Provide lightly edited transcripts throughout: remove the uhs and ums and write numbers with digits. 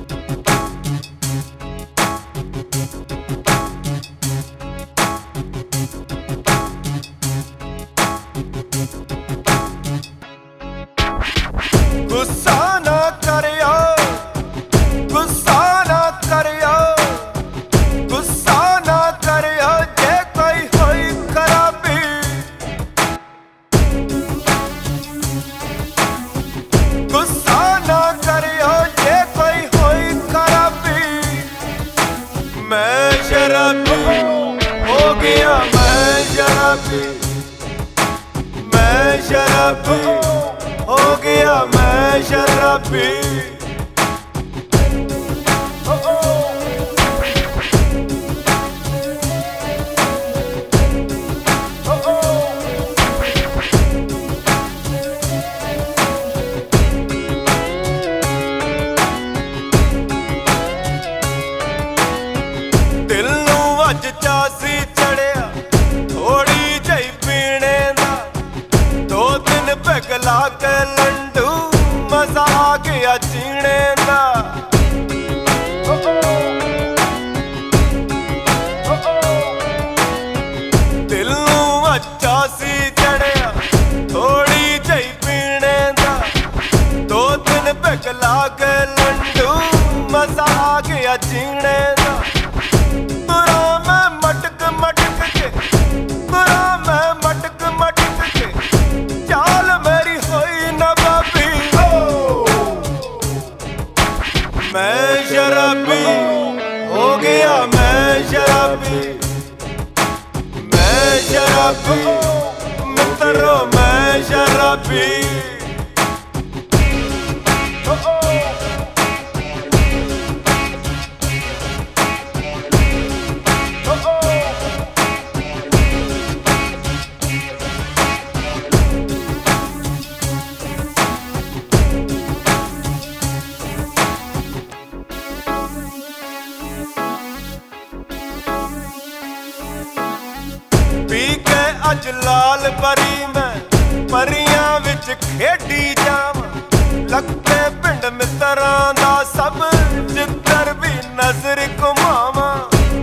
गुस्सा ना करियो, गुस्सा ना करियो, गुस्सा ना करियो जे कोई होई खराबी। गुस्सा ना करियो जे कोई होई खराबी। मैं शराबी हो गया, मैं शराबी, मैं शराबी हो गया, मैं शराबी। दिल नूं अज चासी चढ़िया थोड़ी जही पीने दा, 2 दिन पिघला के लंडू मजा आ गया जीने दा। दिल नूं अच्छा सी चढ़िया थोड़ी जही पीने दा, 2 दिन पिघला के लंडू मजा आ गया जीने दा। तुरा मैं मटक मटक के, तुरा मैं मटक मटक के, चाल मेरी होई नवाबी। मैं शराबी हो गया, मैं शराबी, मैं शराबी मित्रों, मैं शराबी। पी के अज लाल परी मैं परियां विच खेडी जावां, लगते पिंड मित्रां दा सब जिधर भी नजर घुमावां।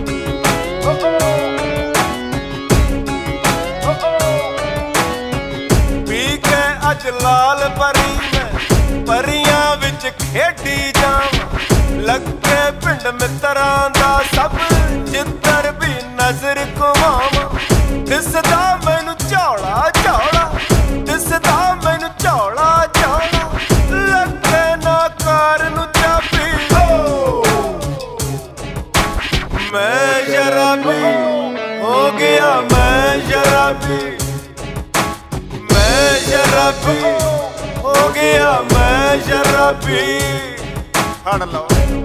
पी के अज लाल परी मैं परियां विच खेडी जावां, लगते पिंड मित्रां दा सब जिधर भी नजर घुमावां। दिसदा मैनू झौला झौला, दिसदा मैनू झौला झौला, लगे ना कार नू चाबी। मैं शराबी हो गया, मैं शराबी, मैं शराबी हो गया, मैं शराबी। फड़ लो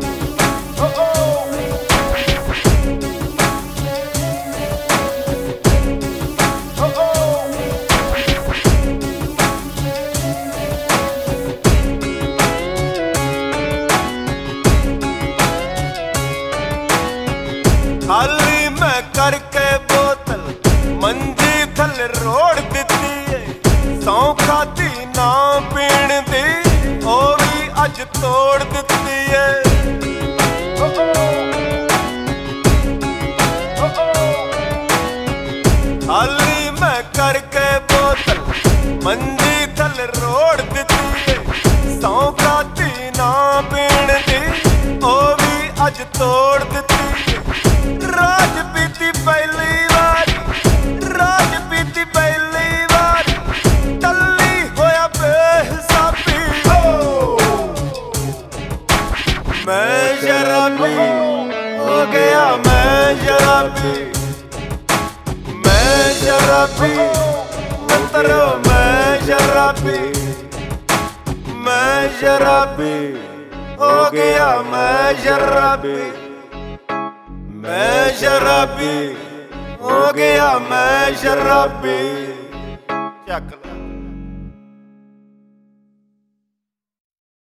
खाली मैं करके बोतल मंजी थल रोड़ दिती है, सौ खाती ना पीण दी ओ भी अज तोड़ दिती है। खाली मैं करके बोतल मंजी थल रोड़ दिती है, सौ खाती ना पीण दी ओ भी अज तोड़ दिती है। राज पीती पहली बारी, राज पीती पहली बारी, टल्ली होया बेहिसाबी। मैं शराबी हो गया, मैं शराबी, मैं शराबी मित्रों, मैं शराबी, मैं शराबी हो गया, मैं शराबी, मैं शराबी हो गया, मैं शराबी। चक